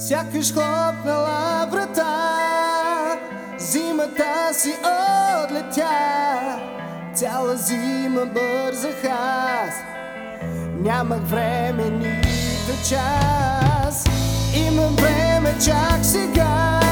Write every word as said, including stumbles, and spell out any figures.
Сякаш хлопнала врата, зимата си отлетя. Цяла зима бързах аз, нямах време нито час. Имам време чак сега